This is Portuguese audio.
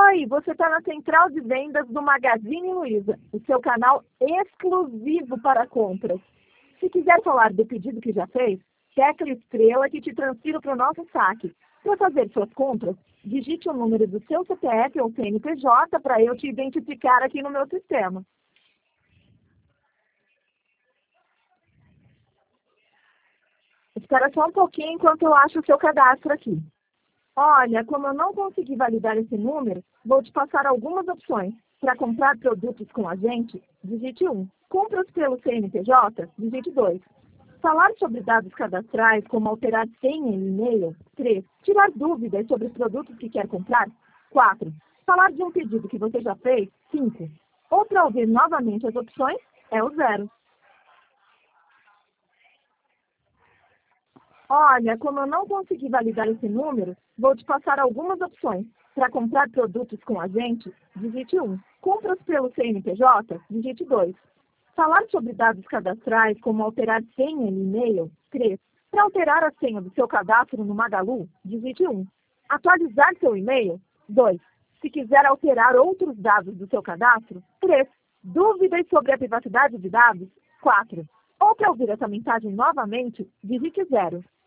Oi, você está na central de vendas do Magazine Luiza, o seu canal exclusivo para compras. Se quiser falar do pedido que já fez, tecla estrela que te transfiro para o nosso saque. Para fazer suas compras, digite o número do seu CPF ou CNPJ para eu te identificar aqui no meu sistema. Espera só um pouquinho enquanto eu acho o seu cadastro aqui. Olha, como eu não consegui validar esse número, vou te passar algumas opções. Para comprar produtos com a gente, digite 1. Compras pelo CNPJ, digite 2. Falar sobre dados cadastrais, como alterar senha e e-mail, 3. Tirar dúvidas sobre os produtos que quer comprar, 4. Falar de um pedido que você já fez, 5. Ou para ouvir novamente as opções, é o 0. Olha, como eu não consegui validar esse número, vou te passar algumas opções. Para comprar produtos com a gente, digite 1. Compras pelo CNPJ, digite 2. Falar sobre dados cadastrais, como alterar senha e e-mail, 3. Para alterar a senha do seu cadastro no Magalu, digite 1. Atualizar seu e-mail, 2. Se quiser alterar outros dados do seu cadastro, 3. Dúvidas sobre a privacidade de dados, 4. Ou para ouvir essa mensagem novamente, digite 0.